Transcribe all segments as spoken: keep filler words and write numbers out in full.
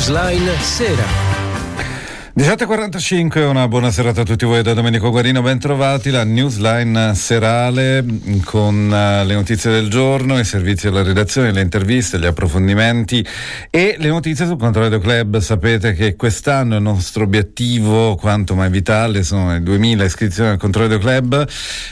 Newsline Sera. diciotto e quarantacinque, una buona serata a tutti voi da Domenico Guarino, ben trovati. La Newsline serale con le notizie del giorno, i servizi della redazione, le interviste, gli approfondimenti e le notizie sul Controradio Club. Sapete che quest'anno il nostro obiettivo, quanto mai vitale, sono le duemila iscrizioni al Controradio Club.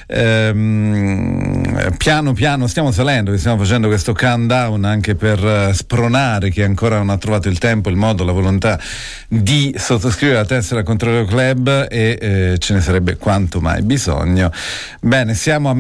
Ehm, piano piano stiamo salendo, stiamo facendo questo countdown anche per spronare chi ancora non ha trovato il tempo, il modo, la volontà di sottoscrivere la tessera Controradio Club e eh, ce ne sarebbe quanto mai bisogno. Bene, siamo a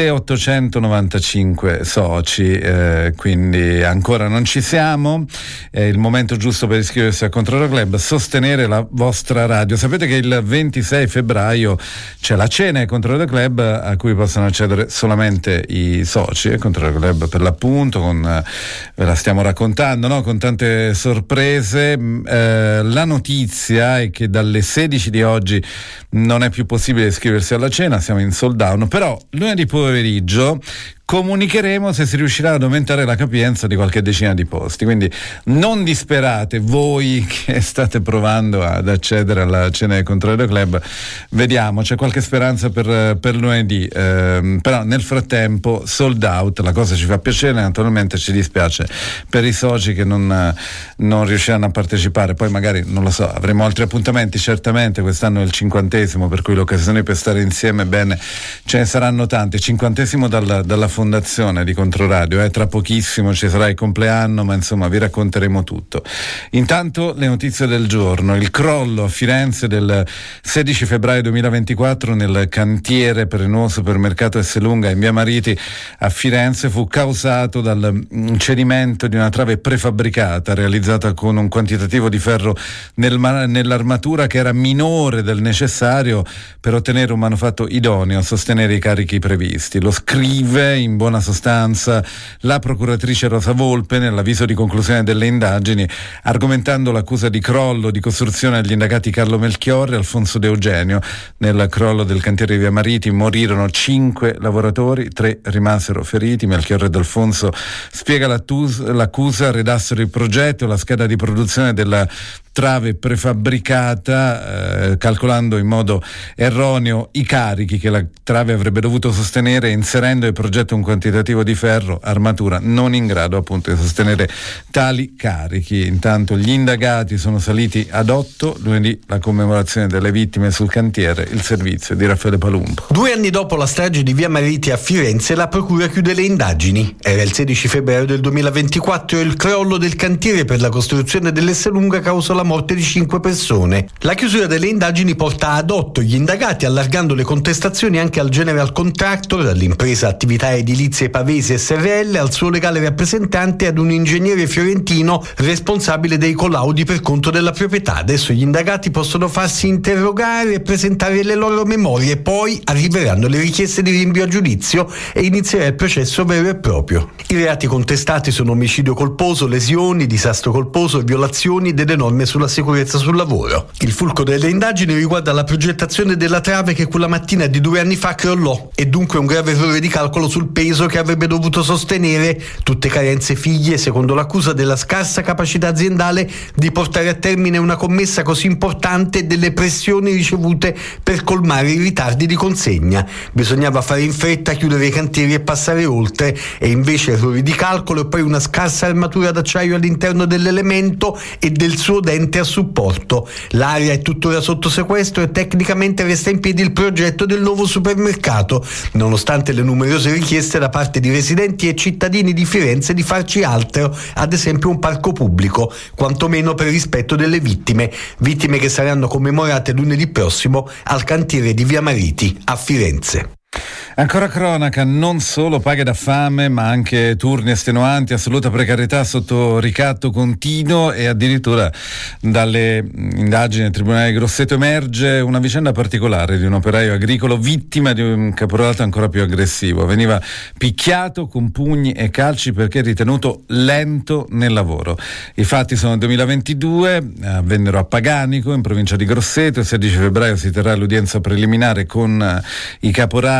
milleottocentonovantacinque soci, eh, quindi ancora non ci siamo. È il momento giusto per iscriversi al Controradio Club, sostenere la vostra radio. Sapete che il ventisei febbraio c'è la cena al Controradio Club a cui possono accedere solamente i soci. Il Controradio Club, per l'appunto, con, ve la stiamo raccontando, no? Con tante sorprese. Eh, la notizia è che dalle sedici di oggi non è più possibile iscriversi alla cena, siamo in sold out, però lunedì pomeriggio comunicheremo se si riuscirà ad aumentare la capienza di qualche decina di posti, quindi non disperate voi che state provando ad accedere alla cena del Controradio Club. Vediamo, c'è qualche speranza per, per lunedì, eh, però nel frattempo sold out. La cosa ci fa piacere, naturalmente ci dispiace per i soci che non, non riusciranno a partecipare. Poi magari, non lo so, avremo altri appuntamenti, certamente quest'anno è il cinquantesimo, per cui l'occasione per stare insieme, bene, ce ne saranno tanti. Cinquantesimo dalla, dalla fondazione di Controradio, eh, tra pochissimo ci sarà il compleanno, ma insomma vi racconteremo tutto. Intanto le notizie del giorno: il crollo a Firenze del sedici febbraio duemilaventiquattro nel cantiere per il nuovo supermercato Esselunga in via Mariti a Firenze fu causato dal cedimento di una trave prefabbricata realizzata con un quantitativo di ferro nel, nell'armatura che era minore del necessario per ottenere un manufatto idoneo a sostenere i carichi previsti. Lo scrive in buona sostanza la procuratrice Rosa Volpe nell'avviso di conclusione delle indagini, argomentando l'accusa di crollo di costruzione agli indagati Carlo Melchiorre e Alfonso De Eugenio. Nel crollo del cantiere di via Mariti morirono cinque lavoratori, tre rimasero feriti. Melchiorre ed Alfonso, spiega l'accusa, redassero il progetto e la scheda di produzione della trave prefabbricata, eh, calcolando in modo erroneo i carichi che la trave avrebbe dovuto sostenere, inserendo nel progetto un quantitativo di ferro armatura non in grado appunto di sostenere tali carichi. Intanto gli indagati sono saliti ad otto. Lunedì la commemorazione delle vittime sul cantiere, il servizio di Raffaele Palumbo. Due anni dopo la strage di via Mariti a Firenze, la procura chiude le indagini. Era il sedici febbraio del duemilaventiquattro e il crollo del cantiere per la costruzione dell'Esselunga causò la morte di cinque persone. La chiusura delle indagini porta ad otto gli indagati, allargando le contestazioni anche al general contractor, all'impresa Attività Edilizie Pavesi S R L, al suo legale rappresentante e ad un ingegnere fiorentino responsabile dei collaudi per conto della proprietà. Adesso gli indagati possono farsi interrogare e presentare le loro memorie, poi arriveranno le richieste di rinvio a giudizio e inizierà il processo vero e proprio. I reati contestati sono omicidio colposo, lesioni, disastro colposo e violazioni delle norme sulla sicurezza sul lavoro. Il fulcro delle indagini riguarda la progettazione della trave che quella mattina di due anni fa crollò e dunque un grave errore di calcolo sul peso che avrebbe dovuto sostenere, tutte carenze figlie, secondo l'accusa, della scarsa capacità aziendale di portare a termine una commessa così importante e delle pressioni ricevute per colmare i ritardi di consegna. Bisognava fare in fretta, chiudere i cantieri e passare oltre, e invece errori di calcolo e poi una scarsa armatura d'acciaio all'interno dell'elemento e del suo dente a supporto. L'area è tuttora sotto sequestro e tecnicamente resta in piedi il progetto del nuovo supermercato, nonostante le numerose richieste da parte di residenti e cittadini di Firenze di farci altro, ad esempio un parco pubblico, quantomeno per rispetto delle vittime, vittime che saranno commemorate lunedì prossimo al cantiere di via Mariti a Firenze. Ancora cronaca, non solo paghe da fame, ma anche turni estenuanti, assoluta precarietà sotto ricatto continuo, e addirittura dalle indagini del Tribunale di Grosseto emerge una vicenda particolare di un operaio agricolo vittima di un caporalato ancora più aggressivo. Veniva picchiato con pugni e calci perché ritenuto lento nel lavoro. I fatti sono del duemilaventidue, avvennero a Paganico, in provincia di Grosseto. Il sedici febbraio si terrà l'udienza preliminare con i caporali e i loro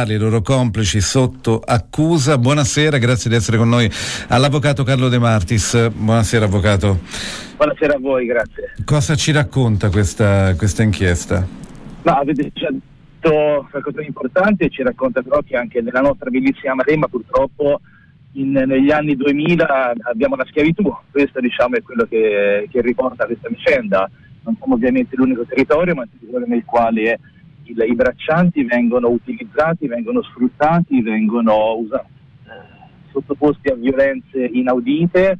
complici sotto accusa. Buonasera, grazie di essere con noi all'avvocato Carlo De Martis. Buonasera avvocato. Buonasera a voi, grazie. Cosa ci racconta questa, questa inchiesta? Ma avete già detto qualcosa di importante, ci racconta però che anche nella nostra bellissima Maremma purtroppo in, negli anni duemila abbiamo la schiavitù. Questo diciamo è quello che, che riporta questa vicenda. Non siamo ovviamente l'unico territorio, ma è un territorio nel quale il, i braccianti vengono utilizzati, vengono sfruttati, vengono usati, eh, sottoposti a violenze inaudite,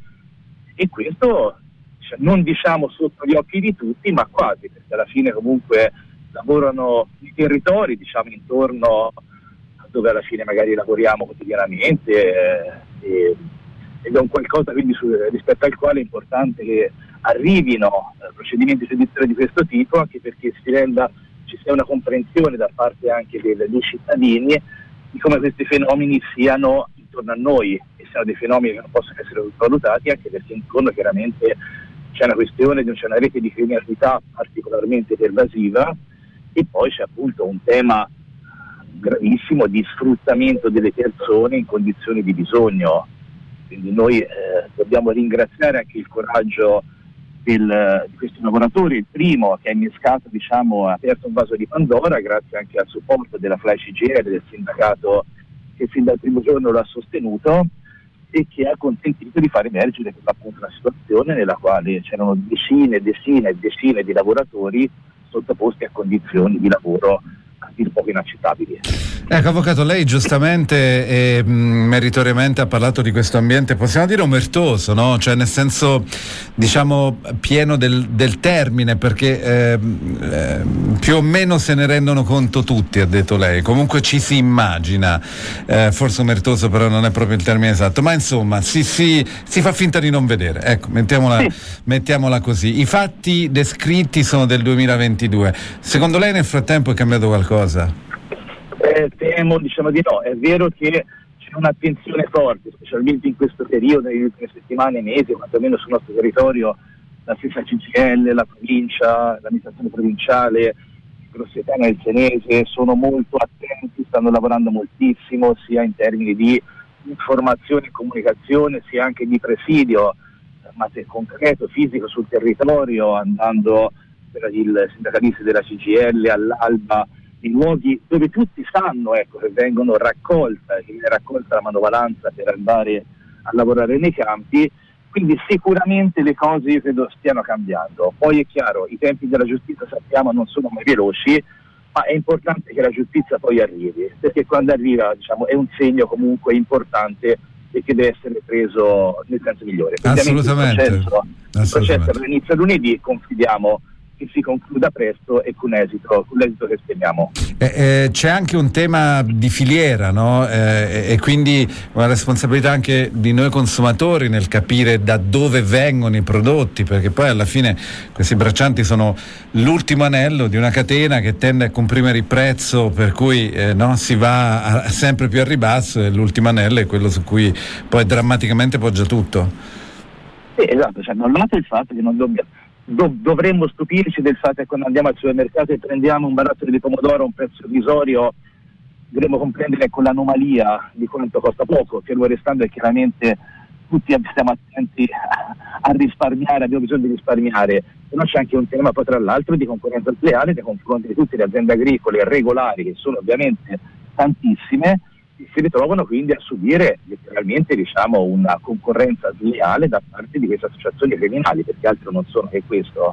e questo cioè, non diciamo sotto gli occhi di tutti, ma quasi, perché alla fine comunque lavorano i territori, diciamo, intorno a dove alla fine magari lavoriamo quotidianamente, eh, e, ed è un qualcosa quindi su, rispetto al quale è importante che arrivino eh, procedimenti giudiziari di questo tipo, anche perché si renda, ci sia una comprensione da parte anche dei, dei cittadini di come questi fenomeni siano intorno a noi, e siano dei fenomeni che non possono essere valutati, anche perché intorno chiaramente c'è una questione, c'è una rete di criminalità particolarmente pervasiva, e poi c'è appunto un tema gravissimo di sfruttamento delle persone in condizioni di bisogno. Quindi noi eh, dobbiamo ringraziare anche il coraggio del, di questi lavoratori, il primo che ha innescato, diciamo, ha aperto un vaso di Pandora, grazie anche al supporto della F L A I C G I L, del sindacato che fin dal primo giorno lo ha sostenuto, e che ha consentito di far emergere appunto una situazione nella quale c'erano decine e decine e decine di lavoratori sottoposti a condizioni di lavoro a dir poco inaccettabili. Ecco avvocato, lei giustamente e mh, meritoriamente ha parlato di questo ambiente, possiamo dire omertoso, no? Cioè nel senso diciamo pieno del, del termine, perché eh, eh, più o meno se ne rendono conto tutti, ha detto lei, comunque ci si immagina, eh, forse omertoso però non è proprio il termine esatto, ma insomma si, si, si fa finta di non vedere, ecco, mettiamola, sì. mettiamola così. I fatti descritti sono del duemilaventidue, secondo lei nel frattempo è cambiato qualcosa? Eh, temo, diciamo di no. È vero che c'è un'attenzione forte, specialmente in questo periodo, nelle ultime settimane e mesi, quantomeno sul nostro territorio, la stessa C G I L, la provincia, l'amministrazione provinciale, Grossetana e il Senese sono molto attenti, stanno lavorando moltissimo, sia in termini di informazione e comunicazione, sia anche di presidio, ma se concreto, fisico sul territorio, andando per il sindacalisti della C G I L all'alba, in luoghi dove tutti sanno, ecco, che vengono raccolta, che viene raccolta la manovalanza per andare a lavorare nei campi. Quindi sicuramente le cose io credo stiano cambiando. Poi è chiaro, i tempi della giustizia sappiamo non sono mai veloci, ma è importante che la giustizia poi arrivi, perché quando arriva, diciamo, è un segno comunque importante e che deve essere preso nel senso migliore. Assolutamente. Il processo, il processo inizia lunedì, confidiamo che si concluda presto e con esito, con l'esito che speriamo. Eh, eh, c'è anche un tema di filiera, no? Eh, e quindi una responsabilità anche di noi consumatori nel capire da dove vengono i prodotti, perché poi alla fine questi braccianti sono l'ultimo anello di una catena che tende a comprimere il prezzo, per cui eh, no, si va a, sempre più a ribasso, e l'ultimo anello è quello su cui poi drammaticamente poggia tutto. Sì, esatto, cioè non lato il fatto che non dobbiamo Dov- dovremmo stupirci del fatto che quando andiamo al supermercato e prendiamo un barattolo di pomodoro a un prezzo irrisorio, dovremmo comprendere con l'anomalia di quanto costa poco, che lo restando è chiaramente tutti stiamo attenti a, a risparmiare, abbiamo bisogno di risparmiare, però c'è anche un tema poi tra l'altro di concorrenza sleale nei confronti di tutte le aziende agricole regolari, che sono ovviamente tantissime, e si ritrovano quindi a subire letteralmente, diciamo, una concorrenza sleale da parte di queste associazioni criminali, perché altro non sono che questo.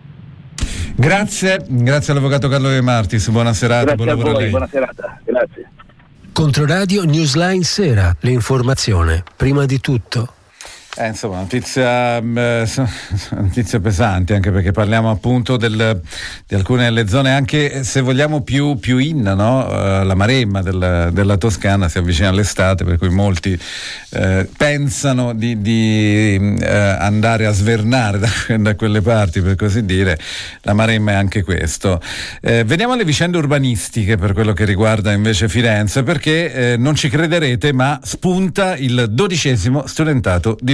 Grazie, grazie all'avvocato Carlo De Martis, buona serata, grazie buon lavoro a voi, a lei. Buona serata, grazie. Controradio Newsline Sera, l'informazione prima di tutto. Eh, insomma, notizia, eh, notizia pesante, anche perché parliamo appunto del, di alcune delle zone, anche se vogliamo più, più in, no? Uh, la Maremma del, della Toscana si avvicina all'estate, per cui molti eh, pensano di, di eh, andare a svernare da, da quelle parti, per così dire. La Maremma è anche questo. Eh, veniamo alle vicende urbanistiche per quello che riguarda invece Firenze, perché eh, non ci crederete, ma spunta il dodicesimo studentato di luglio.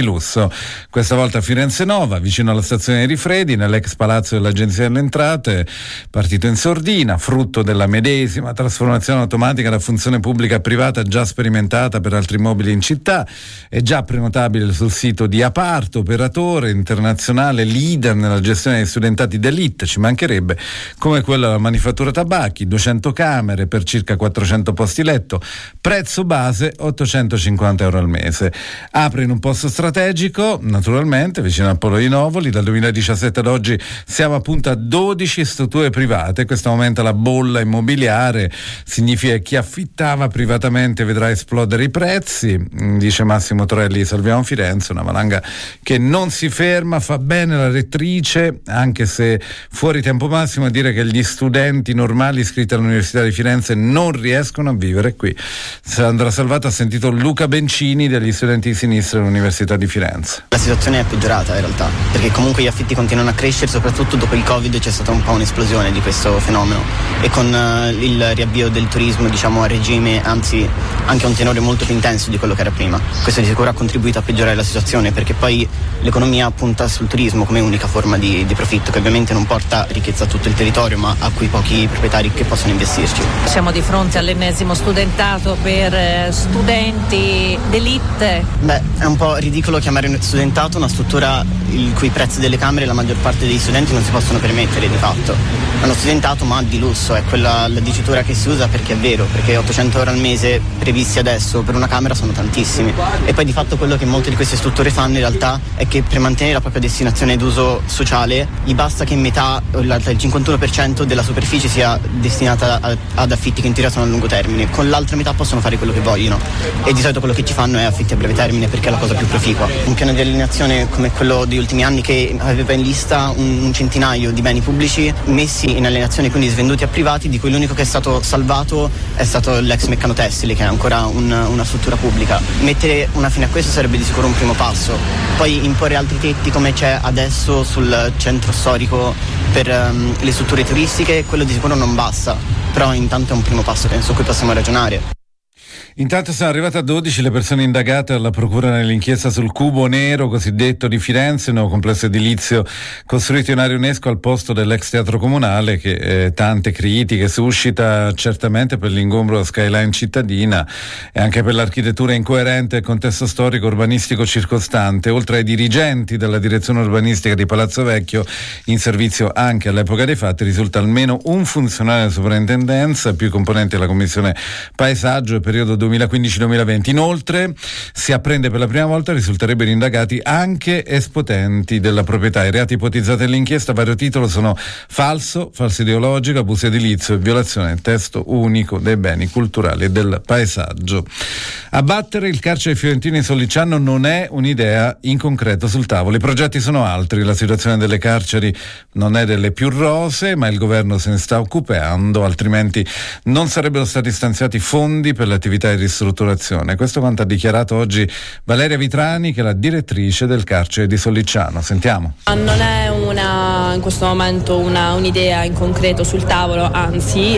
lusso, questa volta a Firenze Nova, vicino alla stazione Rifredi, nell'ex palazzo dell'Agenzia delle Entrate, partito in sordina, frutto della medesima trasformazione automatica da funzione pubblica a privata già sperimentata per altri immobili in città. È già prenotabile sul sito di Aparto, operatore internazionale leader nella gestione dei studentati d'élite, ci mancherebbe, come quella della manifattura tabacchi, duecento camere per circa quattrocento posti letto, prezzo base ottocentocinquanta euro al mese. Apre in un posto strategico, naturalmente, vicino al Polo di Novoli. Dal duemiladiciassette ad oggi siamo appunto a dodici strutture private. Questo aumenta la bolla immobiliare, significa che chi affittava privatamente vedrà esplodere i prezzi, dice Massimo Torelli, Salviamo Firenze, una valanga che non si ferma. Fa bene la rettrice, anche se fuori tempo massimo, a dire che gli studenti normali iscritti all'Università di Firenze non riescono a vivere qui. Sandra Salvato ha sentito Luca Bencini degli studenti di sinistra all'Università di Firenze. La situazione è peggiorata in realtà, perché comunque gli affitti continuano a crescere, soprattutto dopo il Covid c'è stata un po' un'esplosione di questo fenomeno, e con uh, il riavvio del turismo, diciamo, a regime, anzi anche a un tenore molto più intenso di quello che era prima. Questo di sicuro ha contribuito a peggiorare la situazione, perché poi l'economia punta sul turismo come unica forma di, di profitto, che ovviamente non porta ricchezza a tutto il territorio, ma a quei pochi proprietari che possono investirci. Siamo di fronte all'ennesimo studentato per studenti d'élite. Beh, è un po' ridicolo chiamare studentato una struttura il cui prezzi delle camere la maggior parte degli studenti non si possono permettere di fatto. È uno studentato ma di lusso, è quella la dicitura che si usa, perché è vero, perché ottocento euro al mese previsti adesso per una camera sono tantissimi, e poi di fatto quello che molte di queste strutture fanno in realtà è che per mantenere la propria destinazione d'uso sociale gli basta che in metà, il cinquantuno per cento della superficie sia destinata a, ad affitti che in teoria sono a lungo termine, con l'altra metà possono fare quello che vogliono, e di solito quello che ci fanno è affitti a breve termine, perché è la cosa più proficua. Un piano di alienazione come quello degli ultimi anni, che aveva in lista un, un centinaio di beni pubblici messi in alienazione, quindi svenduti a privati, di cui l'unico che è stato salvato è stato l'ex Meccano Tessili, che è ancora un, una struttura pubblica. Mettere una fine a questo sarebbe di sicuro un primo passo, poi imporre altri tetti come c'è adesso sul centro storico per um, le strutture turistiche, quello di sicuro non basta, però intanto è un primo passo, penso, su cui possiamo ragionare. Intanto sono arrivate a dodici le persone indagate dalla procura nell'inchiesta sul Cubo Nero cosiddetto di Firenze, un nuovo complesso edilizio costruito in area UNESCO al posto dell'ex teatro comunale, che eh, tante critiche suscita, certamente per l'ingombro skyline cittadina e anche per l'architettura incoerente del contesto storico urbanistico circostante. Oltre ai dirigenti della direzione urbanistica di Palazzo Vecchio, in servizio anche all'epoca dei fatti, risulta almeno un funzionario della sovrintendenza, più componenti della commissione paesaggio e periodo duemilaquindici duemilaventi. Inoltre si apprende per la prima volta risulterebbero indagati anche esponenti della proprietà. I reati ipotizzati nell'inchiesta a vario titolo sono falso, falso ideologico, abuso edilizio e violazione del testo unico dei beni culturali e del paesaggio. Abbattere il carcere fiorentino in Sollicciano non è un'idea in concreto sul tavolo. I progetti sono altri, la situazione delle carceri non è delle più rosee, ma il governo se ne sta occupando, altrimenti non sarebbero stati stanziati fondi per le attività di ristrutturazione. Questo quanto ha dichiarato oggi Valeria Vitrani, che è la direttrice del carcere di Sollicciano. Sentiamo. Non è una, in questo momento una, un'idea in concreto sul tavolo, anzi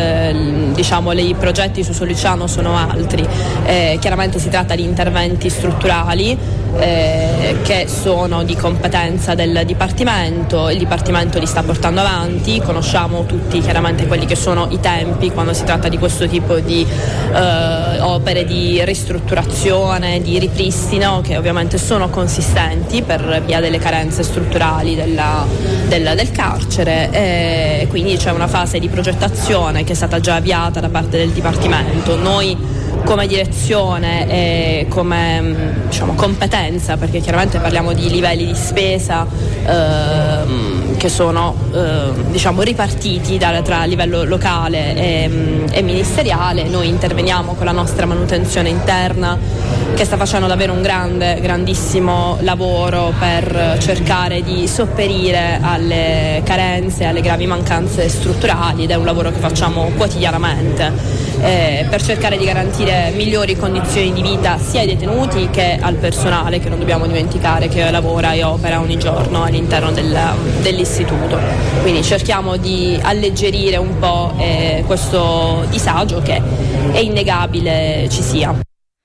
eh, diciamo i progetti su Sollicciano sono altri. Eh, chiaramente si tratta di interventi strutturali eh, che sono di competenza del Dipartimento. Il Dipartimento li sta portando avanti, conosciamo tutti chiaramente quelli che sono i tempi quando si tratta di questo tipo di eh, opere di ristrutturazione, di ripristino, che ovviamente sono consistenti per via delle carenze strutturali della, del, del carcere, e quindi c'è una fase di progettazione che è stata già avviata da parte del Dipartimento. Noi come direzione e come diciamo, competenza, perché chiaramente parliamo di livelli di spesa ehm, che sono eh, diciamo, ripartiti da, tra livello locale e, e ministeriale. Noi interveniamo con la nostra manutenzione interna, che sta facendo davvero un grande, grandissimo lavoro per cercare di sopperire alle carenze, alle gravi mancanze strutturali, ed è un lavoro che facciamo quotidianamente eh, per cercare di garantire migliori condizioni di vita sia ai detenuti che al personale, che non dobbiamo dimenticare che lavora e opera ogni giorno all'interno del, dell'istituto. Quindi cerchiamo di alleggerire un po' eh, questo disagio che è innegabile ci sia.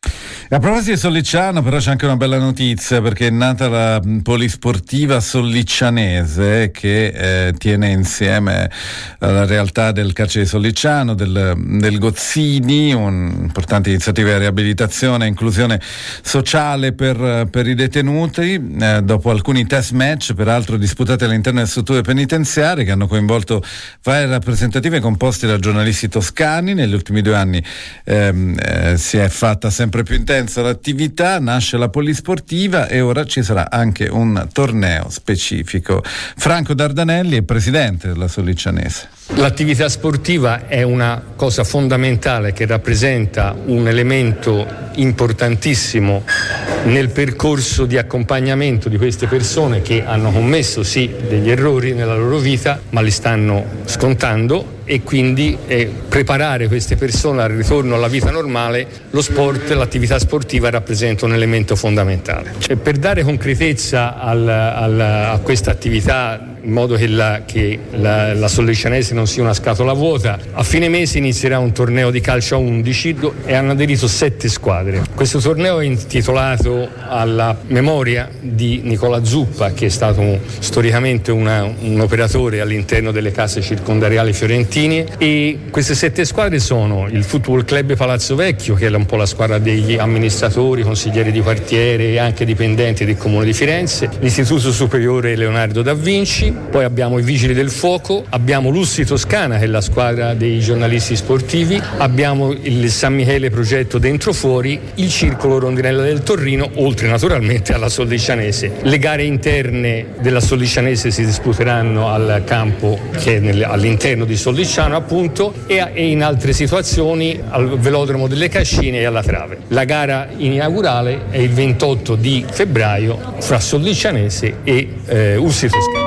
A proposito di Sollicciano, però c'è anche una bella notizia, perché è nata la polisportiva solliccianese che eh, tiene insieme la realtà del carcere di Sollicciano, del, del Gozzini, un'importante iniziativa di riabilitazione e inclusione sociale per, per i detenuti, eh, dopo alcuni test match, peraltro disputati all'interno delle strutture penitenziarie, che hanno coinvolto varie rappresentative composte da giornalisti toscani. Negli ultimi due anni ehm, eh, si è fatta sempre più intensa l'attività, nasce la polisportiva e ora ci sarà anche un torneo specifico. Franco Dardanelli è presidente della Solliccianese. L'attività sportiva è una cosa fondamentale che rappresenta un elemento importantissimo nel percorso di accompagnamento di queste persone che hanno commesso sì degli errori nella loro vita, ma li stanno scontando, e quindi eh, preparare queste persone al ritorno alla vita normale. Lo sport, l'attività sportiva rappresenta un elemento fondamentale. Cioè, per dare concretezza al, al, a questa attività, in modo che, la, che la, la Solliccianese non sia una scatola vuota, a fine mese inizierà un torneo di calcio a undici e hanno aderito sette squadre. Questo torneo è intitolato alla memoria di Nicola Zuppa, che è stato un, storicamente una, un operatore all'interno delle case circondariali fiorentine, e queste sette squadre sono il Football Club Palazzo Vecchio, che è un po' la squadra degli amministratori, consiglieri di quartiere e anche dipendenti del Comune di Firenze, l'Istituto Superiore Leonardo da Vinci, poi abbiamo i Vigili del Fuoco, abbiamo l'Ussi Toscana, che è la squadra dei giornalisti sportivi, abbiamo il San Michele Progetto Dentro Fuori, il Circolo Rondinella del Torrino, oltre naturalmente alla Solliccianese. Le gare interne della Solliccianese si disputeranno al campo che è nel, all'interno di Sollicciano appunto, e, e in altre situazioni al Velodromo delle Cascine e alla Trave. La gara inaugurale è il ventotto di febbraio fra Solliccianese e eh, Ussi Toscana.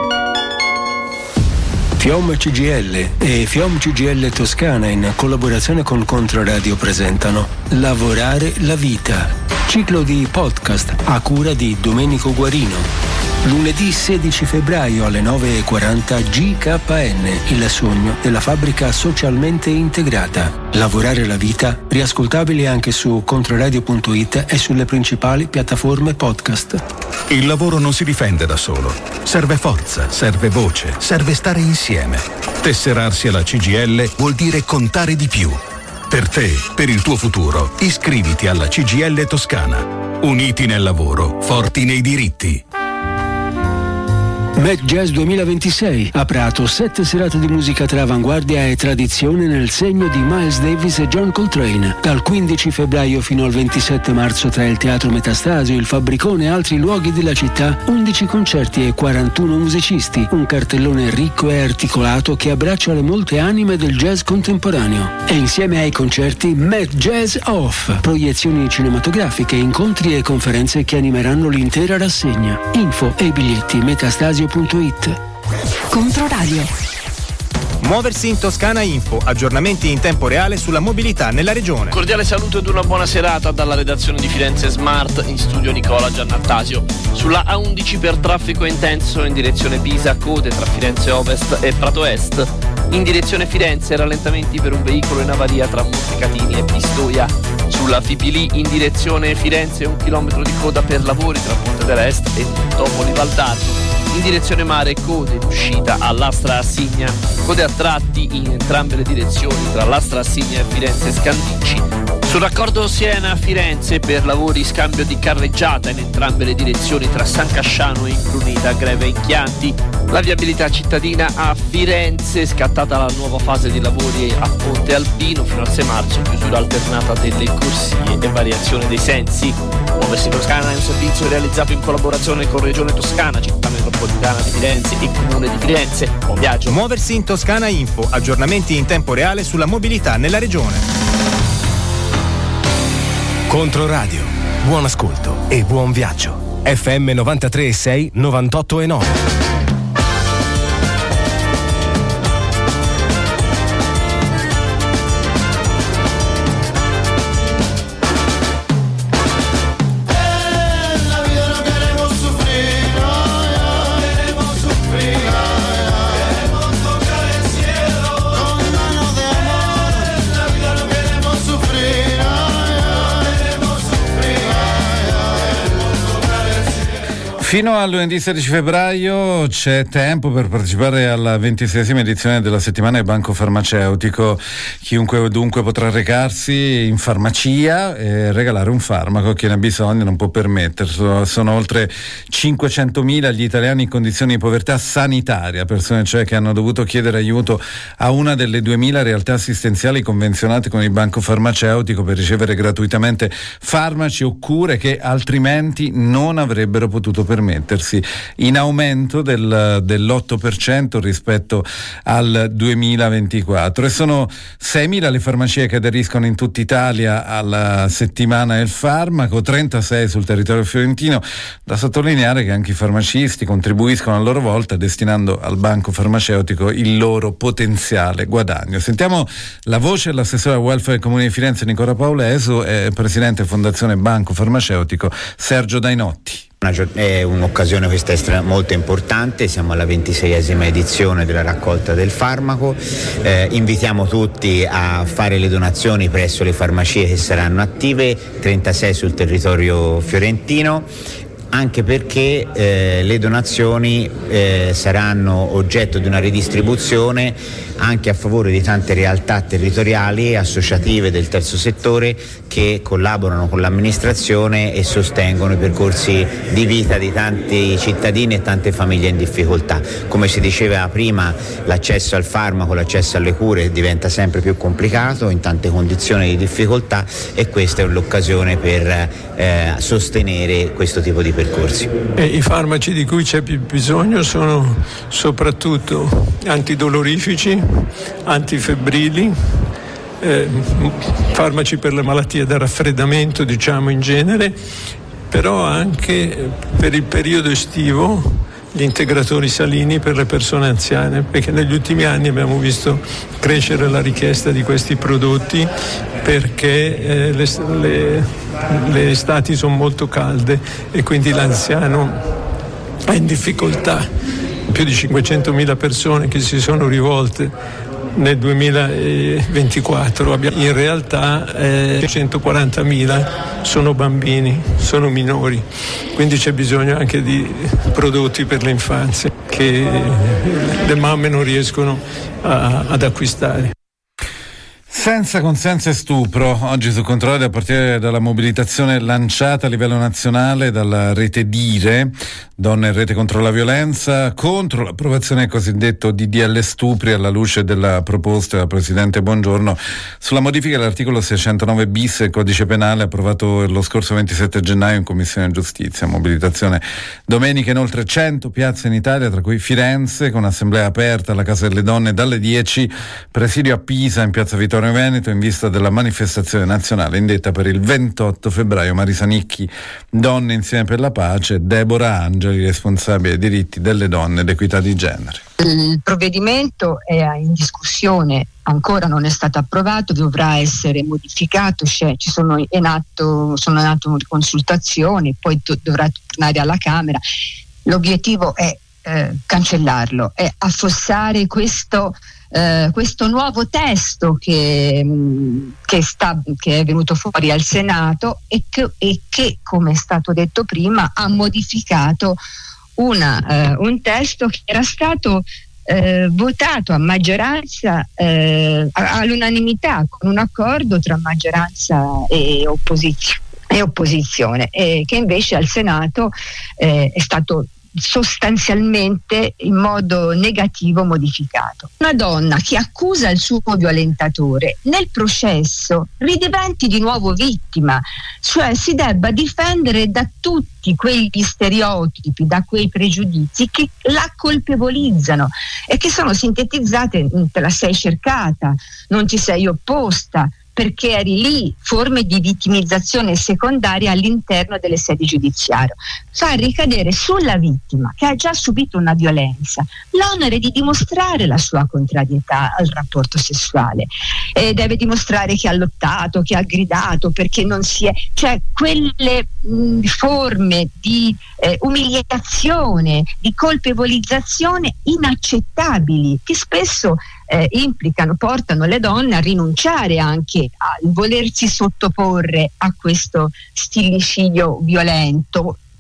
Fiom C G L e Fiom C G L Toscana, in collaborazione con Controradio, presentano Lavorare la vita, ciclo di podcast a cura di Domenico Guarino. Lunedì sedici febbraio alle nove e quaranta G K N, il sogno della fabbrica socialmente integrata. Lavorare la vita, riascoltabile anche su controradio punto it e sulle principali piattaforme podcast. Il lavoro non si difende da solo. Serve forza, serve voce, serve stare insieme. Tesserarsi alla C G L vuol dire contare di più. Per te, per il tuo futuro, iscriviti alla C G L Toscana. Uniti nel lavoro, forti nei diritti. Met Jazz duemilaventisei a Prato, sette serate di musica tra avanguardia e tradizione nel segno di Miles Davis e John Coltrane. Dal quindici febbraio fino al ventisette marzo tra il Teatro Metastasio, il Fabbricone e altri luoghi della città, undici concerti e quarantuno musicisti. Un cartellone ricco e articolato che abbraccia le molte anime del jazz contemporaneo. E insieme ai concerti Met Jazz Off, proiezioni cinematografiche, incontri e conferenze che animeranno l'intera rassegna. Info e biglietti metastasio punto it. Controradio. Muoversi in Toscana Info, aggiornamenti in tempo reale sulla mobilità nella regione. Cordiale saluto ed una buona serata dalla redazione di Firenze Smart, in studio Nicola Giannattasio. Sulla A undici per traffico intenso in direzione Pisa, code tra Firenze Ovest e Prato Est. In direzione Firenze, rallentamenti per un veicolo in avaria tra Montecatini e Pistoia. Sulla Fipili in direzione Firenze, un chilometro di coda per lavori tra Ponte dell'Est e Montopoli Valdarno. In direzione mare, code in uscita all'Astra Assigna, code a tratti in entrambe le direzioni tra l'Astra Assigna e Firenze Scandicci. Sul raccordo Siena-Firenze per lavori scambio di carreggiata in entrambe le direzioni tra San Casciano e Incrunita, Greve e Chianti. La viabilità cittadina a Firenze, scattata la nuova fase di lavori a Ponte Alpino fino al sei marzo, chiusura alternata delle corsie e variazione dei sensi. Muoversi Toscana è un servizio realizzato in collaborazione con Regione Toscana, Città Metropolitana di Firenze e Comune di Firenze. Buon viaggio. Muoversi in Toscana Info, aggiornamenti in tempo reale sulla mobilità nella regione. Controradio, buon ascolto e buon viaggio. F M novantatré e sei, novantotto e nove. Fino al lunedì sedici febbraio c'è tempo per partecipare alla ventiseiesima edizione della settimana del Banco Farmaceutico. Chiunque dunque potrà recarsi in farmacia e regalare un farmaco. Chi ne ha bisogno non può permetterselo. Sono oltre cinquecentomila gli italiani in condizioni di povertà sanitaria, persone cioè che hanno dovuto chiedere aiuto a una delle duemila realtà assistenziali convenzionate con il Banco Farmaceutico per ricevere gratuitamente farmaci o cure che altrimenti non avrebbero potuto permettersi, in aumento del, dell'otto per cento rispetto al duemilaventiquattro, e sono seimila le farmacie che aderiscono in tutta Italia alla settimana del farmaco, trentasei sul territorio fiorentino. Da sottolineare che anche i farmacisti contribuiscono a loro volta destinando al Banco Farmaceutico il loro potenziale guadagno. Sentiamo la voce dell'assessore al welfare del Comune di Firenze Nicola Paulesu e presidente Fondazione Banco Farmaceutico Sergio Dainotti. È un'occasione questa molto importante, siamo alla ventiseiesima edizione della raccolta del farmaco, eh, invitiamo tutti a fare le donazioni presso le farmacie che saranno attive, trentasei sul territorio fiorentino, anche perché eh, le donazioni eh, saranno oggetto di una ridistribuzione anche a favore di tante realtà territoriali e associative del terzo settore che collaborano con l'amministrazione e sostengono i percorsi di vita di tanti cittadini e tante famiglie in difficoltà. Come si diceva prima, l'accesso al farmaco, l'accesso alle cure diventa sempre più complicato in tante condizioni di difficoltà, e questa è l'occasione per eh, sostenere questo tipo di percorsi. E i farmaci di cui c'è più bisogno sono soprattutto antidolorifici, antifebbrili, eh, farmaci per le malattie da raffreddamento, diciamo in genere, però anche per il periodo estivo gli integratori salini per le persone anziane, perché negli ultimi anni abbiamo visto crescere la richiesta di questi prodotti perché eh, le, le, le estati sono molto calde e quindi l'anziano è in difficoltà. Più di cinquecentomila persone che si sono rivolte nel duemilaventiquattro, in realtà eh, centoquarantamila sono bambini, sono minori, quindi c'è bisogno anche di prodotti per l'infanzia che le mamme non riescono a, ad acquistare. Senza consenso e stupro, oggi su Controradio, a partire dalla mobilitazione lanciata a livello nazionale dalla rete Dire, Donne in Rete contro la Violenza, contro l'approvazione del cosiddetto D D L Stupri, alla luce della proposta della Presidente Bongiorno sulla modifica dell'articolo seicentonove bis del Codice Penale, approvato lo scorso ventisette gennaio in Commissione Giustizia. Mobilitazione domenica in oltre cento piazze in Italia, tra cui Firenze, con assemblea aperta alla Casa delle Donne dalle dieci, presidio a Pisa in piazza Vittorio Veneto in vista della manifestazione nazionale indetta per il ventotto febbraio. Marisa Nicchi, Donne Insieme per la Pace, Deborah Angeli, responsabile dei diritti delle donne ed equità di genere. Il provvedimento è in discussione, ancora non è stato approvato, dovrà essere modificato, cioè, ci sono in atto, sono in atto consultazioni, poi to- dovrà tornare alla Camera. L'obiettivo è eh, cancellarlo, è affossare questo Uh, questo nuovo testo che, che, sta, che è venuto fuori al Senato e che, e che, come è stato detto prima, ha modificato una, uh, un testo che era stato uh, votato a maggioranza, uh, all'unanimità, con un accordo tra maggioranza e opposizione, e opposizione e che invece al Senato eh, è stato sostanzialmente in modo negativo modificato. Una donna che accusa il suo violentatore nel processo ridiventi di nuovo vittima, cioè si debba difendere da tutti quegli stereotipi, da quei pregiudizi che la colpevolizzano e che sono sintetizzate: te la sei cercata, non ti sei opposta, perché eri lì, forme di vittimizzazione secondaria all'interno delle sedi giudiziarie. Fa ricadere sulla vittima, che ha già subito una violenza, l'onere di dimostrare la sua contrarietà al rapporto sessuale, e deve dimostrare che ha lottato, che ha gridato, perché non si è, cioè quelle mh, forme di eh, umiliazione, di colpevolizzazione inaccettabili, che spesso Eh, implicano, portano le donne a rinunciare anche a volersi sottoporre a questo stillicidio violento,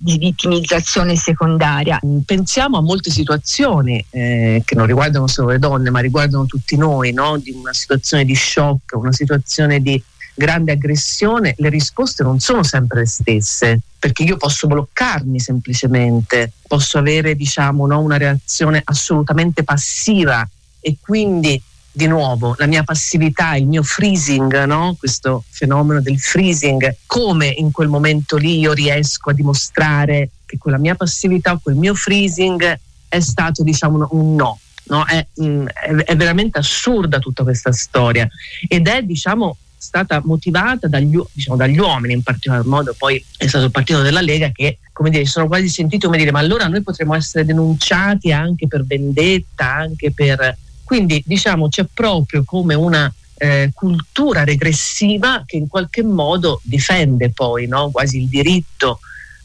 di vittimizzazione secondaria. Pensiamo a molte situazioni eh, che non riguardano solo le donne, ma riguardano tutti noi, no? Di una situazione di shock, una situazione di grande aggressione. Le risposte non sono sempre le stesse, perché io posso bloccarmi semplicemente, posso avere, diciamo, no, una reazione assolutamente passiva, e quindi di nuovo la mia passività, il mio freezing, no? Questo fenomeno del freezing, come in quel momento lì io riesco a dimostrare che quella mia passività o quel mio freezing è stato, diciamo, un no, no? È, mh, è veramente assurda tutta questa storia, ed è, diciamo, stata motivata dagli, diciamo, dagli uomini in particolar modo. Poi è stato il partito della Lega che, come dire, sono quasi sentiti come dire, ma allora noi potremmo essere denunciati anche per vendetta, anche per... Quindi, diciamo, c'è proprio come una eh, cultura regressiva che in qualche modo difende poi, no? Quasi il diritto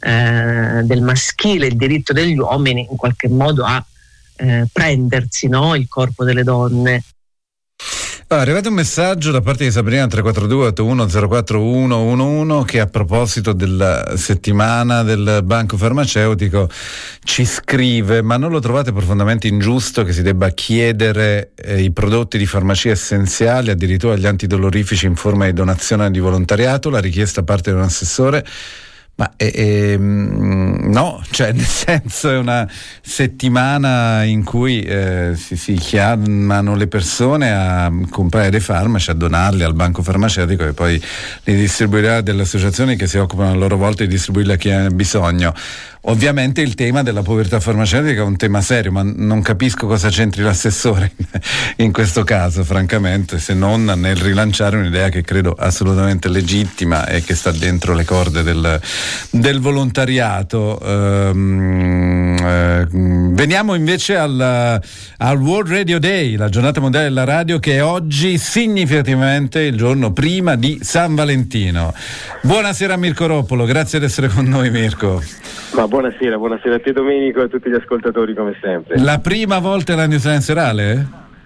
eh, del maschile, il diritto degli uomini in qualche modo a eh, prendersi, no? Il corpo delle donne. Allora, è arrivato un messaggio da parte di Sabrina tre quattro due otto uno zero quattro uno uno uno che a proposito della settimana del banco farmaceutico ci scrive: ma non lo trovate profondamente ingiusto che si debba chiedere eh, i prodotti di farmacia essenziali, addirittura gli antidolorifici in forma di donazione di volontariato? La richiesta parte da un assessore. Ma eh, eh, no, cioè nel senso è una settimana in cui eh, si, si chiamano le persone a comprare dei farmaci, a donarli al banco farmaceutico, e poi li distribuirà delle associazioni che si occupano a loro volta di distribuirli a chi ha bisogno. Ovviamente il tema della povertà farmaceutica è un tema serio, ma non capisco cosa c'entri l'assessore in questo caso, francamente, se non nel rilanciare un'idea che credo assolutamente legittima e che sta dentro le corde del, del volontariato. Ehm, eh, veniamo invece al, al World Radio Day, la giornata mondiale della radio, che è oggi significativamente il giorno prima di San Valentino. Buonasera Mirko Roppolo, grazie di essere con noi, Mirko. Ma buonasera, buonasera a te Domenico e a tutti gli ascoltatori come sempre. La prima volta nella newsline serale?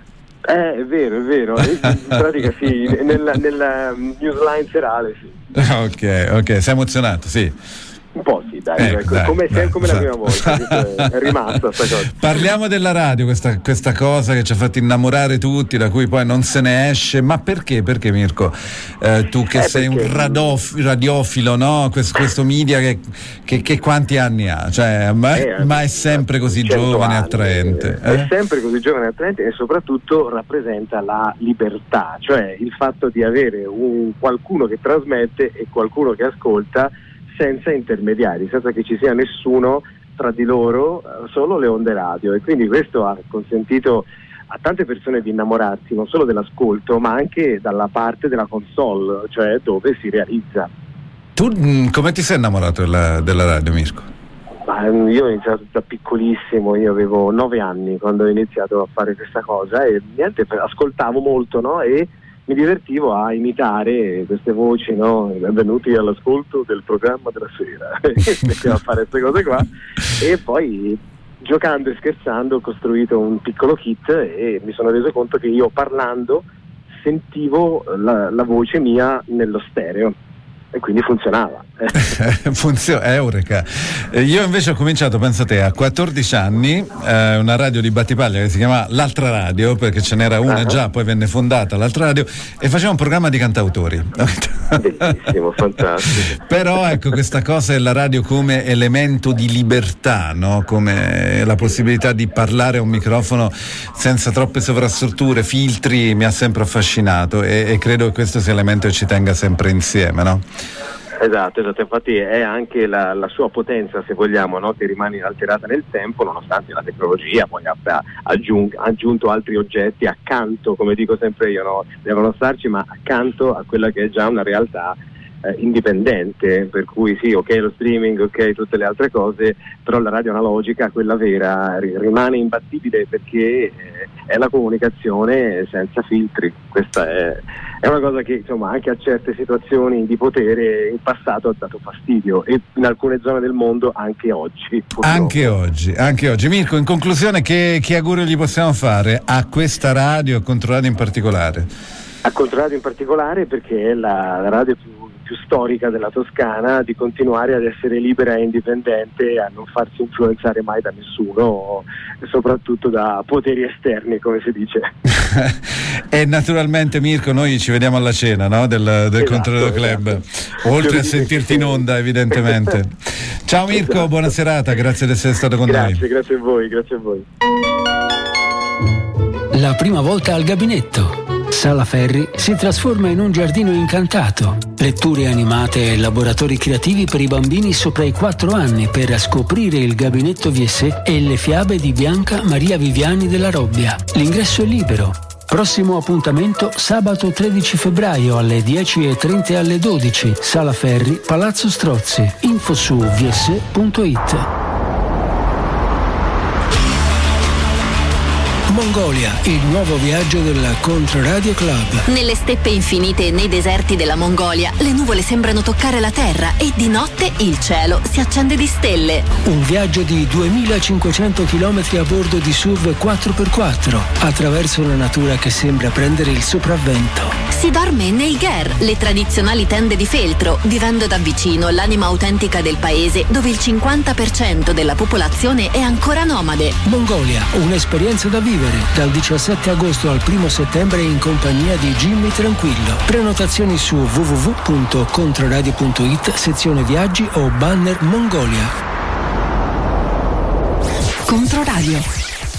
Eh, è vero, è vero, in pratica sì, nella, nella newsline serale sì. Ok, ok, sei emozionato, sì. Un po' sì, dai, ecco, ecco, dai, come, dai, come la prima volta, è rimasta sta cosa. Parliamo della radio, questa, questa cosa che ci ha fatto innamorare tutti, da cui poi non se ne esce. Ma perché? Perché Mirko? Eh, tu che eh, sei perché? un radof- radiofilo, no? Questo, questo media che, che, che quanti anni ha? Cioè, ma, eh, ma è sempre così giovane e attraente. Eh? Eh? È sempre così giovane e attraente, e soprattutto rappresenta la libertà, cioè il fatto di avere un qualcuno che trasmette e qualcuno che ascolta, senza intermediari, senza che ci sia nessuno tra di loro, solo le onde radio, e quindi questo ha consentito a tante persone di innamorarsi non solo dell'ascolto, ma anche dalla parte della console, cioè dove si realizza. Tu mh, come ti sei innamorato della, della radio, Mirko? Ma io ho iniziato da piccolissimo, io avevo nove anni quando ho iniziato a fare questa cosa, e niente, ascoltavo molto, no? E mi divertivo a imitare queste voci, no? Benvenuti all'ascolto del programma della sera, mettevo a fare queste cose qua, e poi giocando e scherzando ho costruito un piccolo kit, e mi sono reso conto che io parlando sentivo la, la voce mia nello stereo, e quindi funzionava. Funziona, eureka. Io invece ho cominciato, pensate, a quattordici anni, eh, una radio di Battipaglia che si chiamava L'Altra Radio, perché ce n'era una uh-huh. già, poi venne fondata l'Altra Radio, e faceva un programma di cantautori. Bellissimo, fantastico. Però ecco, questa cosa della radio come elemento di libertà, no? Come la possibilità di parlare a un microfono senza troppe sovrastrutture, filtri, mi ha sempre affascinato, e, e credo che questo sia l'elemento che ci tenga sempre insieme, no? Esatto, esatto, infatti è anche la, la sua potenza, se vogliamo, no? Che rimane inalterata nel tempo, nonostante la tecnologia poi abbia aggiung- aggiunto altri oggetti accanto, come dico sempre io, no? Devono starci, ma accanto a quella che è già una realtà eh, indipendente, per cui sì, ok lo streaming, ok tutte le altre cose, però la radio analogica, quella vera, ri- rimane imbattibile, perché eh, è la comunicazione senza filtri. Questa è È una cosa che, insomma, anche a certe situazioni di potere in passato ha dato fastidio, e in alcune zone del mondo anche oggi. Purtroppo. Anche oggi, anche oggi. Mirko, in conclusione, che, che augurio gli possiamo fare a questa radio, a Controradio in particolare? A Controradio in particolare, perché è la, la radio più, più più storica della Toscana, di continuare ad essere libera e indipendente, a non farsi influenzare mai da nessuno e soprattutto da poteri esterni, come si dice. E naturalmente, Mirko, noi ci vediamo alla cena, no? del, del esatto, Controradio Club, esatto. Oltre a sentirti in onda evidentemente. Ciao Mirko, esatto. Buona serata, grazie di essere stato con grazie, noi. Grazie a voi, grazie a voi. La prima volta al gabinetto. Sala Ferri si trasforma in un giardino incantato. Letture animate e laboratori creativi per i bambini sopra i quattro anni per scoprire il gabinetto V S e le fiabe di Bianca Maria Viviani della Robbia. L'ingresso è libero. Prossimo appuntamento sabato tredici febbraio alle dieci e trenta e alle dodici. Sala Ferri, Palazzo Strozzi. Info su v s punto i t. Mongolia, il nuovo viaggio del Controradio Club. Nelle steppe infinite e nei deserti della Mongolia, le nuvole sembrano toccare la terra e di notte il cielo si accende di stelle. Un viaggio di duemilacinquecento chilometri a bordo di S U V quattro per quattro, attraverso una natura che sembra prendere il sopravvento. Si dorme nei ger, le tradizionali tende di feltro, vivendo da vicino l'anima autentica del paese, dove il cinquanta per cento della popolazione è ancora nomade. Mongolia, un'esperienza da vivere. Dal diciassette agosto al primo settembre in compagnia di Jimmy Tranquillo. Prenotazioni su w w w punto controradio punto i t, sezione viaggi o banner Mongolia. Controradio.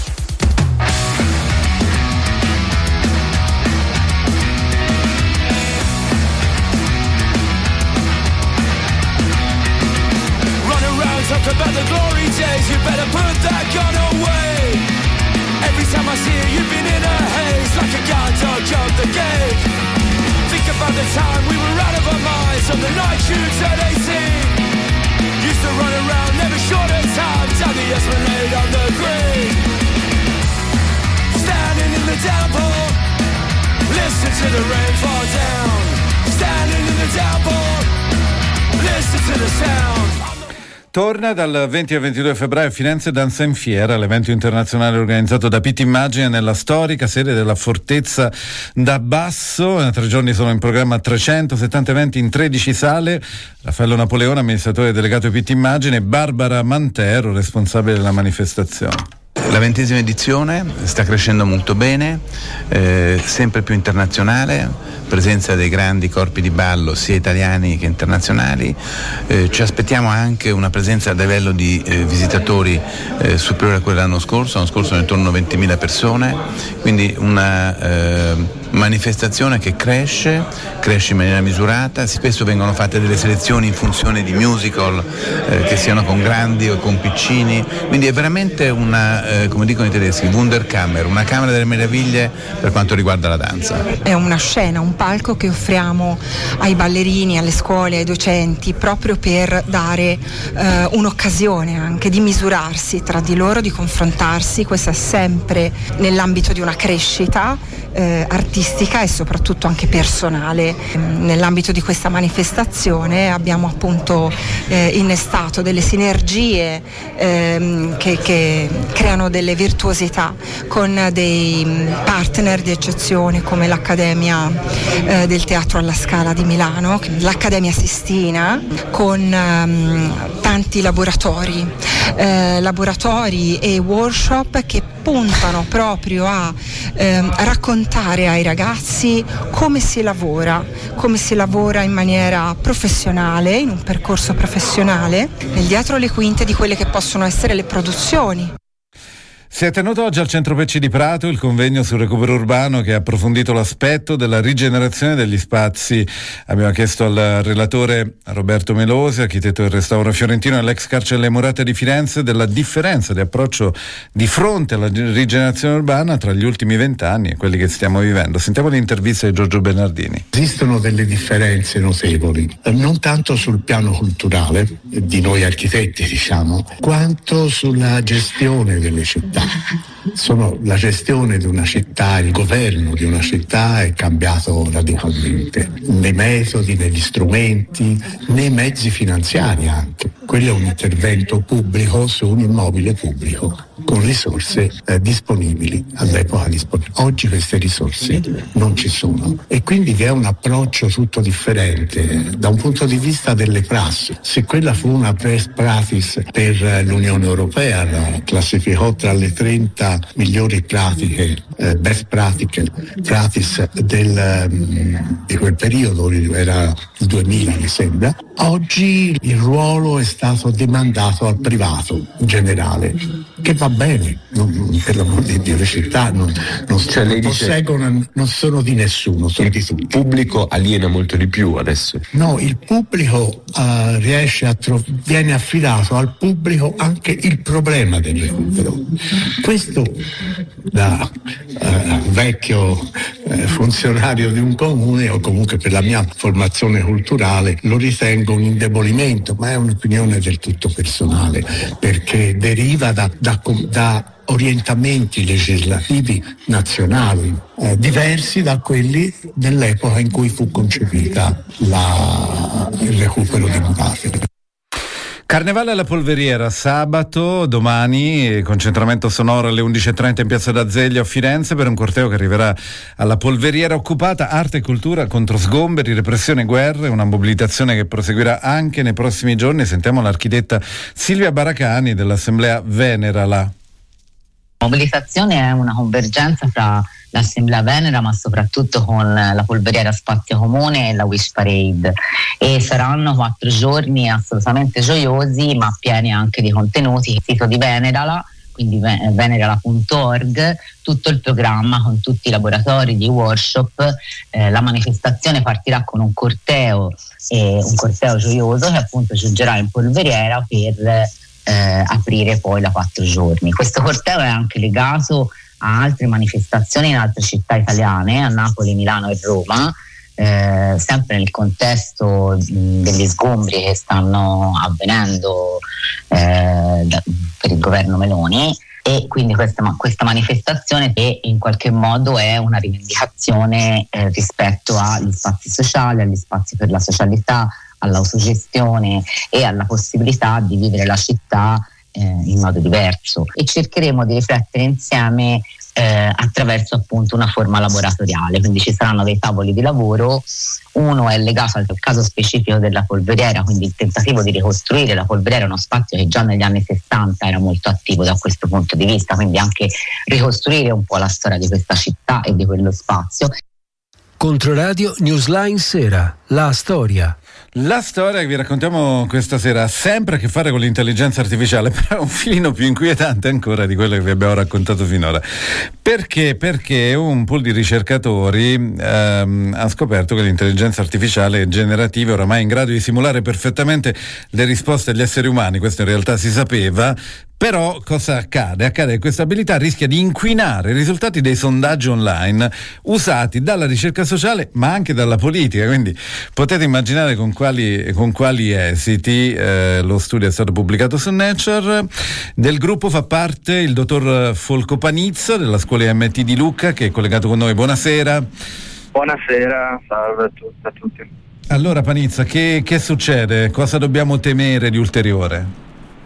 About the glory days, you better put that gun away. Every time I see you, you've been in a haze, like a guard dog jumped the gate. Think about the time we were out of our minds on the night you turned eighteen. Used to run around, never short of time, down the Esplanade on the green. Standing in the downpour, listen to the rain fall down. Standing in the downpour, listen to the sound. Torna dal venti al ventidue febbraio a Firenze Danza in Fiera, l'evento internazionale organizzato da Pitti Immagine nella storica sede della Fortezza da Basso. Tre giorni sono in programma trecentosettanta eventi in tredici sale. Raffaello Napoleone, amministratore delegato di Pitti Immagine, e Barbara Mantero, responsabile della manifestazione. La ventesima edizione sta crescendo molto bene, eh, sempre più internazionale, presenza dei grandi corpi di ballo sia italiani che internazionali. Eh, ci aspettiamo anche una presenza a livello di eh, visitatori eh, superiore a quella dell'anno scorso, l'anno scorso intorno a ventimila persone, quindi una eh, manifestazione che cresce, cresce in maniera misurata. Spesso vengono fatte delle selezioni in funzione di musical eh, che siano con grandi o con piccini, quindi è veramente una Eh, come dicono i tedeschi, Wunderkammer, una camera delle meraviglie per quanto riguarda la danza. È una scena, un palco che offriamo ai ballerini, alle scuole, ai docenti, proprio per dare eh, un'occasione anche di misurarsi tra di loro, di confrontarsi. Questo è sempre nell'ambito di una crescita eh, artistica e soprattutto anche personale. Nell'ambito di questa manifestazione abbiamo appunto eh, innestato delle sinergie eh, che, che creano delle virtuosità con dei partner di eccezione come l'Accademia eh, del Teatro alla Scala di Milano, l'Accademia Sistina, con um, tanti laboratori, eh, laboratori e workshop che puntano proprio a eh, raccontare ai ragazzi come si lavora, come si lavora in maniera professionale, in un percorso professionale, nel dietro le quinte di quelle che possono essere le produzioni. Si è tenuto oggi al Centro Pecci di Prato il convegno sul recupero urbano che ha approfondito l'aspetto della rigenerazione degli spazi. Abbiamo chiesto al relatore Roberto Melosi, architetto del restauro fiorentino e all'ex carcere Murate di Firenze, della differenza di approccio di fronte alla rigenerazione urbana tra gli ultimi vent'anni e quelli che stiamo vivendo. Sentiamo l'intervista di Giorgio Bernardini. Esistono delle differenze notevoli, non tanto sul piano culturale, di noi architetti diciamo, quanto sulla gestione delle città. Sono la gestione di una città, il governo di una città è cambiato radicalmente, nei metodi, negli strumenti, nei mezzi finanziari anche. Quello è un intervento pubblico su un immobile pubblico. con risorse eh, disponibili all'epoca disponibili. Oggi queste risorse non ci sono e quindi vi è un approccio tutto differente da un punto di vista delle prassi. Se quella fu una best practice per l'Unione Europea, la classificò tra le trenta migliori pratiche, eh, best practice, practice del, um, di quel periodo, era il duemila mi sembra. Oggi il ruolo è stato demandato al privato in generale, che va bene, non, per l'amor di Dio, le città non, non, cioè, lei posseggono, dice, non sono di nessuno, sono di tutti. Il pubblico aliena molto di più adesso. No, il pubblico uh, riesce a tro- viene affidato al pubblico anche il problema del recupero. Questo da uh, vecchio uh, funzionario di un comune, o comunque per la mia formazione culturale, lo ritengo un indebolimento, ma è un'opinione del tutto personale, perché deriva da, da, da orientamenti legislativi nazionali eh, diversi da quelli dell'epoca in cui fu concepita la, il recupero di Mutaferi. Carnevale alla Polveriera, sabato, domani, concentramento sonoro alle undici e trenta in Piazza d'Azeglio a Firenze per un corteo che arriverà alla Polveriera occupata, arte e cultura contro sgomberi, repressione e guerre, una mobilitazione che proseguirà anche nei prossimi giorni. Sentiamo l'architetta Silvia Baracani dell'Assemblea Venerala. La mobilitazione è una convergenza fra l'Assemblea Venera, ma soprattutto con la Polveriera Spazio Comune e la Wish Parade, e saranno quattro giorni assolutamente gioiosi ma pieni anche di contenuti. Il sito di Venerala, quindi venerala punto org, tutto il programma con tutti i laboratori di workshop. Eh, la manifestazione partirà con un corteo, eh, un corteo gioioso che appunto giungerà in Polveriera per eh, aprire poi la quattro giorni. Questo corteo è anche legato a altre manifestazioni in altre città italiane, a Napoli, Milano e Roma, eh, sempre nel contesto mh, degli sgombri che stanno avvenendo eh, da, per il governo Meloni, e quindi questa, questa manifestazione che in qualche modo è una rivendicazione eh, rispetto agli spazi sociali, agli spazi per la socialità, all'autogestione e alla possibilità di vivere la città eh, in modo diverso, e cercheremo di riflettere insieme eh, attraverso appunto una forma laboratoriale. Quindi ci saranno dei tavoli di lavoro, uno è legato al caso specifico della Polveriera, quindi il tentativo di ricostruire la Polveriera, uno spazio che già negli anni sessanta era molto attivo da questo punto di vista, quindi anche ricostruire un po' la storia di questa città e di quello spazio. Controradio Newsline Sera, la storia. La storia che vi raccontiamo questa sera ha sempre a che fare con l'intelligenza artificiale, però è un filino più inquietante ancora di quello che vi abbiamo raccontato finora. Perché? Perché un pool di ricercatori ehm, ha scoperto che l'intelligenza artificiale generativa è oramai in grado di simulare perfettamente le risposte agli esseri umani. Questo in realtà si sapeva. Però cosa accade? Accade che questa abilità rischia di inquinare i risultati dei sondaggi online usati dalla ricerca sociale ma anche dalla politica, quindi potete immaginare con quali, con quali esiti. Eh, lo studio è stato pubblicato su Nature. Del gruppo fa parte il dottor Folco Panizza della Scuola M T di Lucca, che è collegato con noi. Buonasera. Buonasera, salve a tutti. A tutti. Allora Panizza, che, che succede? Cosa dobbiamo temere di ulteriore?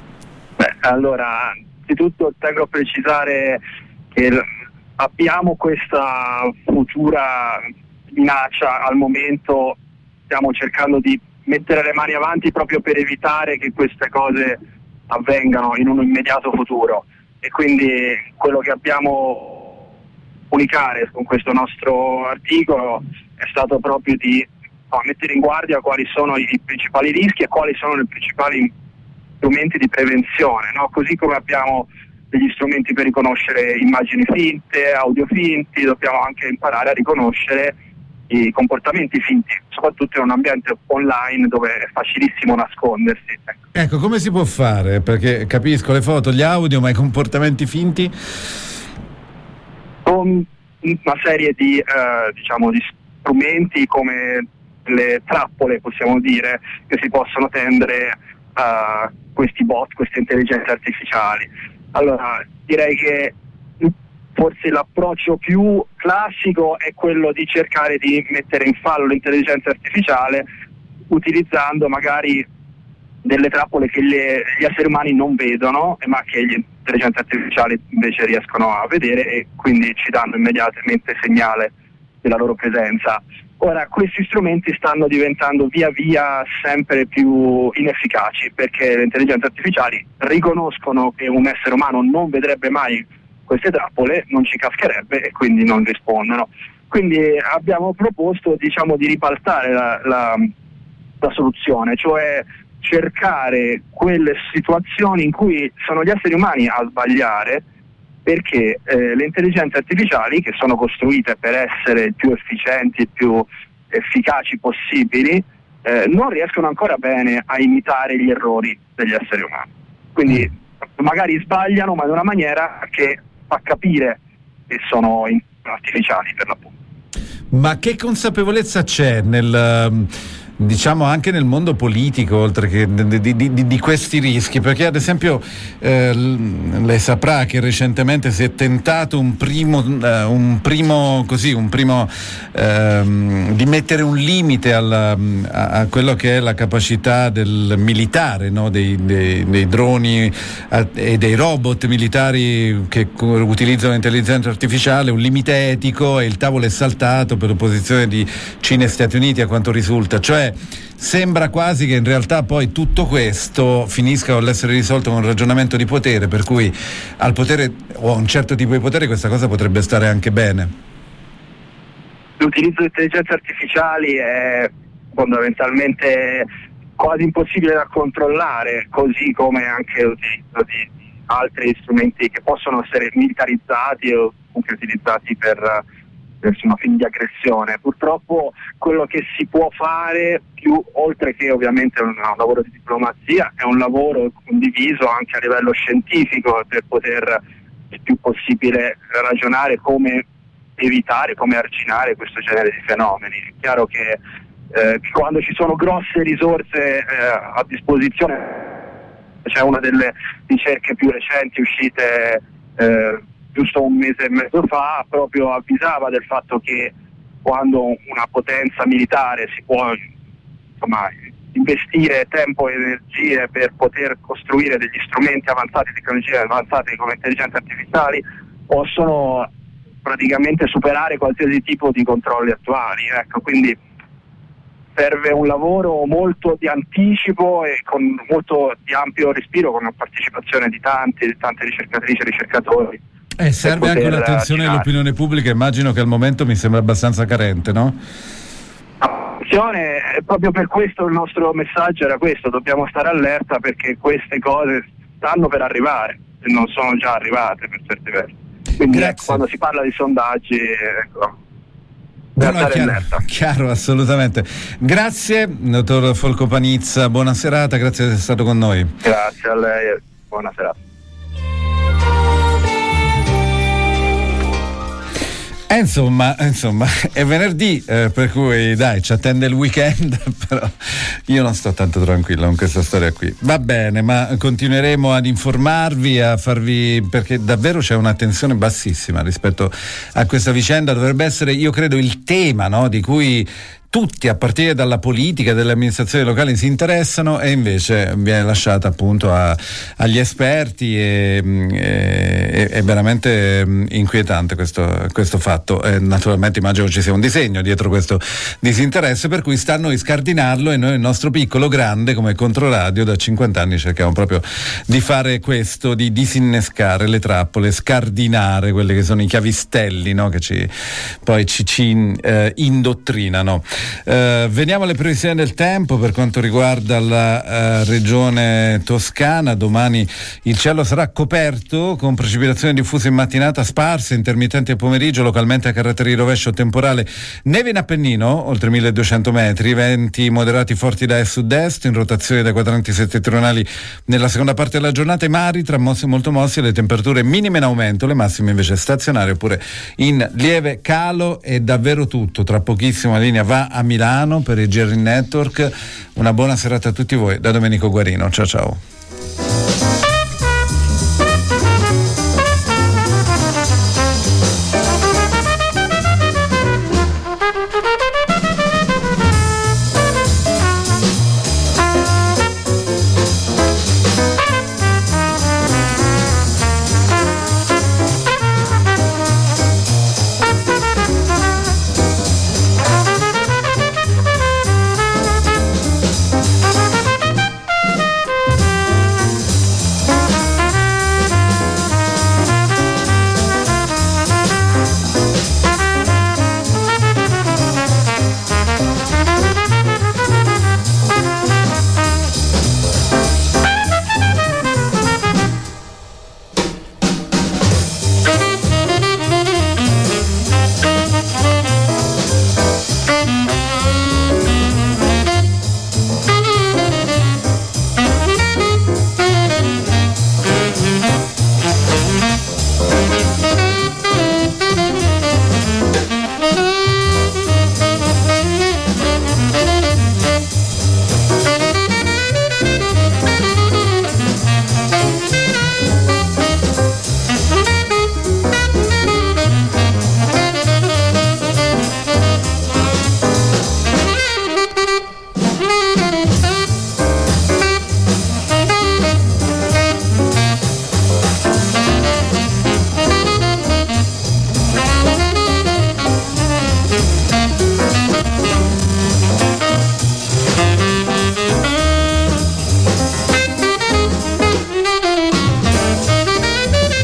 Beh, allora, innanzitutto tengo a precisare che l- abbiamo questa futura minaccia. Al momento stiamo cercando di mettere le mani avanti proprio per evitare che queste cose avvengano in un immediato futuro, e quindi quello che abbiamo comunicare con questo nostro articolo è stato proprio di no, mettere in guardia quali sono i principali rischi e quali sono le principali strumenti di prevenzione, no? Così come abbiamo degli strumenti per riconoscere immagini finte, audio finti, dobbiamo anche imparare a riconoscere i comportamenti finti, soprattutto in un ambiente online dove è facilissimo nascondersi. Ecco, come si può fare? Perché capisco le foto, gli audio, ma i comportamenti finti? Con una serie di, eh, diciamo, di strumenti come le trappole, possiamo dire, che si possono tendere a questi bot, queste intelligenze artificiali. Allora, direi che forse l'approccio più classico è quello di cercare di mettere in fallo l'intelligenza artificiale utilizzando magari delle trappole che le, gli esseri umani non vedono, ma che gli intelligenze artificiali invece riescono a vedere, e quindi ci danno immediatamente segnale della loro presenza. Ora, questi strumenti stanno diventando via via sempre più inefficaci, perché le intelligenze artificiali riconoscono che un essere umano non vedrebbe mai queste trappole, non ci cascherebbe e quindi non rispondono. Quindi abbiamo proposto, diciamo, di ribaltare la, la, la soluzione, cioè cercare quelle situazioni in cui sono gli esseri umani a sbagliare, perché eh, le intelligenze artificiali, che sono costruite per essere più efficienti, più efficaci possibili, eh, non riescono ancora bene a imitare gli errori degli esseri umani. Quindi magari sbagliano, ma in una maniera che fa capire che sono artificiali, per l'appunto. Ma che consapevolezza c'è nel, diciamo, anche nel mondo politico, oltre che di, di, di, di questi rischi? Perché ad esempio eh, lei saprà che recentemente si è tentato un primo, eh, un primo così, un primo ehm, di mettere un limite alla, a, a quello che è la capacità del militare, no? dei, dei, dei droni a, e dei robot militari che utilizzano l'intelligenza artificiale, un limite etico, e il tavolo è saltato per l'opposizione di Cina e Stati Uniti, a quanto risulta. Cioè sembra quasi che in realtà poi tutto questo finisca con l'essere risolto con un ragionamento di potere, per cui al potere o a un certo tipo di potere questa cosa potrebbe stare anche bene. L'utilizzo di intelligenze artificiali è fondamentalmente quasi impossibile da controllare, così come anche l'utilizzo di altri strumenti che possono essere militarizzati o comunque utilizzati per insomma, fini di aggressione. Purtroppo quello che si può fare, più oltre che ovviamente un, un lavoro di diplomazia, è un lavoro condiviso anche a livello scientifico, per poter il più possibile ragionare come evitare, come arginare questo genere di fenomeni. È chiaro che eh, quando ci sono grosse risorse eh, a disposizione, c'è una delle ricerche più recenti uscite eh, giusto un mese e mezzo fa, proprio avvisava del fatto che quando una potenza militare si può insomma, investire tempo e energie per poter costruire degli strumenti avanzati, tecnologie avanzate come intelligenze artificiali, possono praticamente superare qualsiasi tipo di controlli attuali. Ecco, quindi serve un lavoro molto di anticipo e con molto di ampio respiro, con la partecipazione di tanti, di tante ricercatrici e ricercatori. Eh, serve anche l'attenzione dell'opinione pubblica, immagino che al momento mi sembra abbastanza carente, no? Attenzione, proprio per questo il nostro messaggio era questo: dobbiamo stare allerta, perché queste cose stanno per arrivare e non sono già arrivate per certi versi. Quindi ecco, quando si parla di sondaggi, ecco, no, no, chiaro, chiaro, assolutamente. Grazie, dottor Folco Panizza, buona serata, grazie di essere stato con noi. Grazie a lei, buona serata. Eh, insomma, insomma, è venerdì, eh, per cui dai, ci attende il weekend, però io non sto tanto tranquillo con questa storia qui. Va bene, ma continueremo ad informarvi, a farvi, perché davvero c'è una tensione bassissima rispetto a questa vicenda. Dovrebbe essere, io credo, il tema, no, di cui tutti, a partire dalla politica e dalle amministrazioni locali, si interessano, e invece viene lasciata appunto a, agli esperti, e è, è veramente inquietante questo, questo fatto. E naturalmente immagino ci sia un disegno dietro questo disinteresse, per cui sta a noi scardinarlo, e noi il nostro piccolo grande come Controradio da cinquanta anni cerchiamo proprio di fare questo, di disinnescare le trappole, scardinare quelli che sono i chiavistelli, no, che ci, poi ci, ci eh, indottrinano. Uh, veniamo alle previsioni del tempo per quanto riguarda la uh, regione toscana. Domani il cielo sarà coperto con precipitazioni diffuse in mattinata, sparse, intermittenti a pomeriggio, localmente a carattere di rovescio temporale, neve in Appennino oltre milleduecento metri, venti moderati forti da est sud-est in rotazione dai quadranti settentrionali nella seconda parte della giornata, i mari tra mossi e molto mossi, le temperature minime in aumento, le massime invece stazionarie oppure in lieve calo. È davvero tutto, tra pochissimo la linea va a Milano per il G R Network. Una buona serata a tutti voi da Domenico Guarino, ciao ciao.